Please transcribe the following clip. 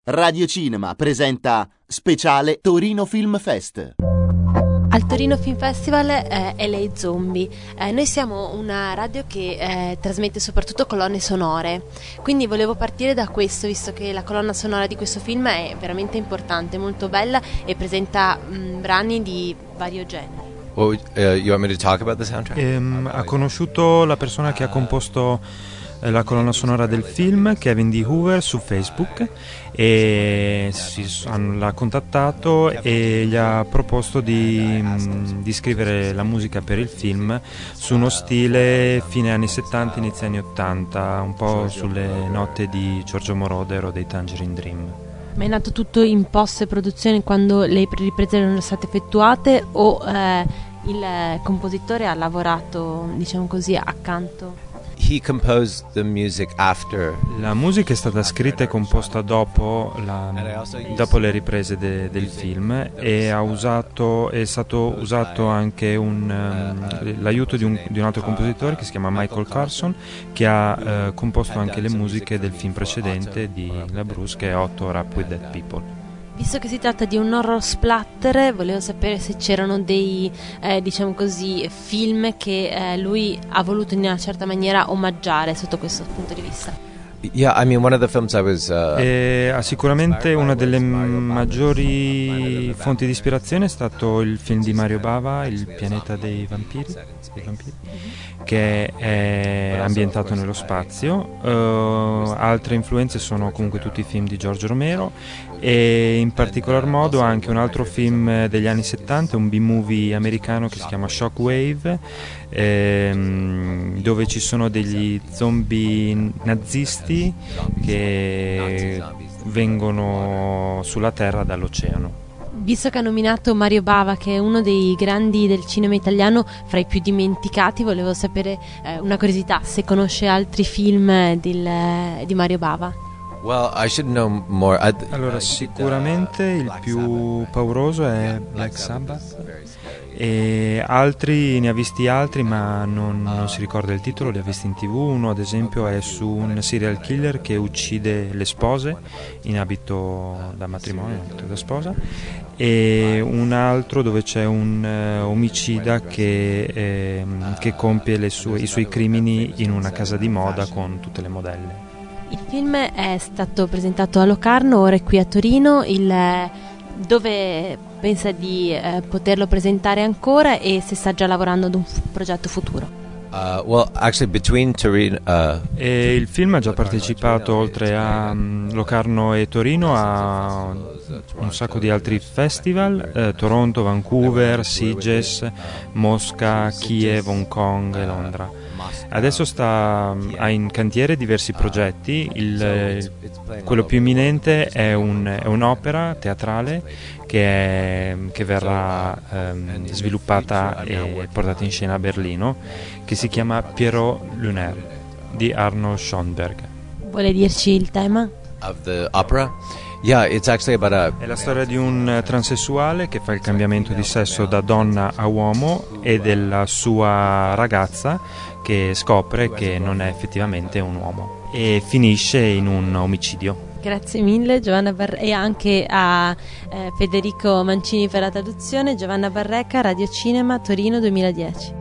Radio Cinema presenta Speciale Torino Film Fest. Al Torino Film Festival LA Zombie. Noi siamo una radio che trasmette soprattutto colonne sonore, quindi volevo partire da questo, visto che la colonna sonora di questo film è veramente importante, molto bella e presenta brani di vario genere. You want me to talk about the soundtrack? Ha conosciuto la persona che ha composto la colonna sonora del film, Kevin D. Hoover, su Facebook, e l'ha contattato e gli ha proposto di scrivere la musica per il film su uno stile fine anni 70, inizio anni 80, un po' sulle note di Giorgio Moroder o dei Tangerine Dream. Ma è nato tutto in post-produzione quando le riprese erano state effettuate o il compositore ha lavorato, diciamo così, accanto? He composed the music after. La musica è stata scritta e composta dopo le riprese del film e è stato usato anche l'aiuto di un altro compositore che si chiama Michael Carson, che ha composto anche le musiche del film precedente di La Bruce, che è Otto Rap with Dead People. Visto che si tratta di un horror splatter, volevo sapere se c'erano dei, diciamo così, film che lui ha voluto in una certa maniera omaggiare sotto questo punto di vista. Yeah, I mean, one of the films I was sicuramente una delle maggiori fonti di ispirazione è stato il film di Mario Bava, Il pianeta dei vampiri, che è ambientato nello spazio. Altre influenze sono comunque tutti i film di George Romero e in particolar modo anche un altro film degli anni 70, un B-movie americano che si chiama Shockwave, dove ci sono degli zombie nazisti che vengono sulla Terra dall'oceano. Visto che ha nominato Mario Bava, che è uno dei grandi del cinema italiano, fra i più dimenticati, volevo sapere una curiosità, se conosce altri film di Mario Bava. Well, I should know more. Allora, sicuramente il più pauroso è Black Sabbath, e altri ne ha visti altri, ma non si ricorda il titolo, li ha visti in TV. Uno ad esempio è su un serial killer che uccide le spose in abito da matrimonio, in abito da sposa, e un altro dove c'è un omicida che compie i suoi crimini in una casa di moda con tutte le modelle. Il film è stato presentato a Locarno, ora è qui a Torino. Dove pensa di poterlo presentare ancora e se sta già lavorando ad un progetto futuro? Well, actually, between Torino. E il film ha già partecipato, oltre a Locarno e Torino, a un sacco di altri festival: Toronto, Vancouver, Sitges, Mosca, Kiev, Hong Kong e Londra. Adesso ha in cantiere diversi progetti. Quello più imminente è un'opera teatrale che verrà sviluppata e portata in scena a Berlino, che si chiama Pierrot Lunaire di Arno Schoenberg. Vuole dirci il tema? Of the opera? Yeah, it's actually about È la storia di un transessuale che fa il cambiamento di sesso da donna a uomo e della sua ragazza che scopre che non è effettivamente un uomo e finisce in un omicidio. Grazie mille Giovanna e anche a Federico Mancini per la traduzione. Giovanna Barreca, Radio Cinema, Torino 2010.